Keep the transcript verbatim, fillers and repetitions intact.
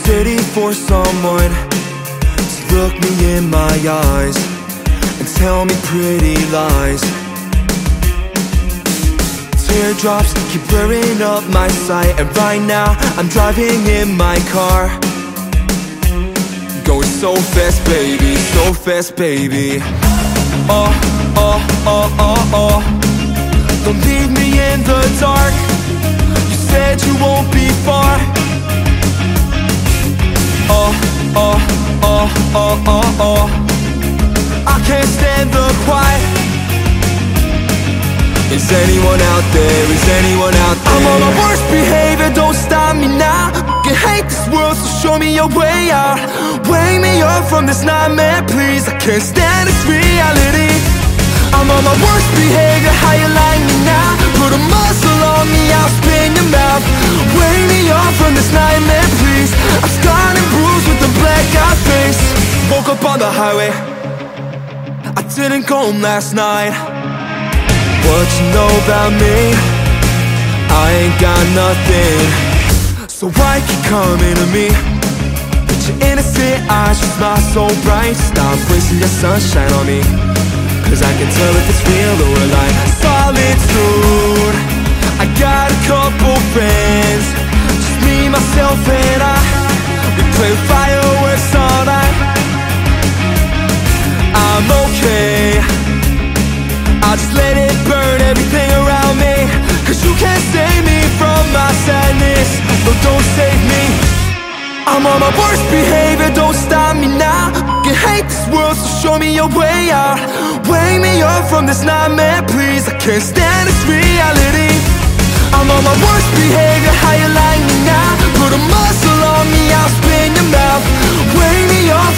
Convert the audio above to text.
ready for someone to look me in my eyes and tell me pretty lies. Teardrops keep blurring up my sight, and right now I'm driving in my car, going so fast, baby, so fast, baby. Oh, oh, oh, oh, oh. Don't leave me in the dark. You said you won't be far. Oh, oh, oh, oh, oh, oh. I can't stand the quiet. Is anyone out there? Is anyone out there? I'm on my worst behavior, don't stop me now. I hate this world, so show me your way out. Wake me up from this nightmare, please. I can't stand this reality. I'm on my worst behavior, how you like me now? Put a muzzle on me, I'll spin your mouth. Wake me up from this nightmare, please. I'm scarred and bruised with a blackout face. Woke up on the highway, I didn't go home last night. What you know about me? I ain't got nothing. So why keep coming to me? With your innocent eyes, you smile so bright. Stop wasting your sunshine on me, cause I can tell if it's real or a lie. Solitude, I got a couple friends, just me, myself and I. We play fireworks all night. I'm okay, I'll just let it burn everything around me, cause you can't save me from my sadness. No, don't save me. I'm on my worst behavior, don't stop me now. I hate this world, so show me your way out. Wake me up from this nightmare, please. I can't stand this reality. I'm on my worst behavior, how you like me now? Put a muzzle on me, I'll spin your mouth. Wake me up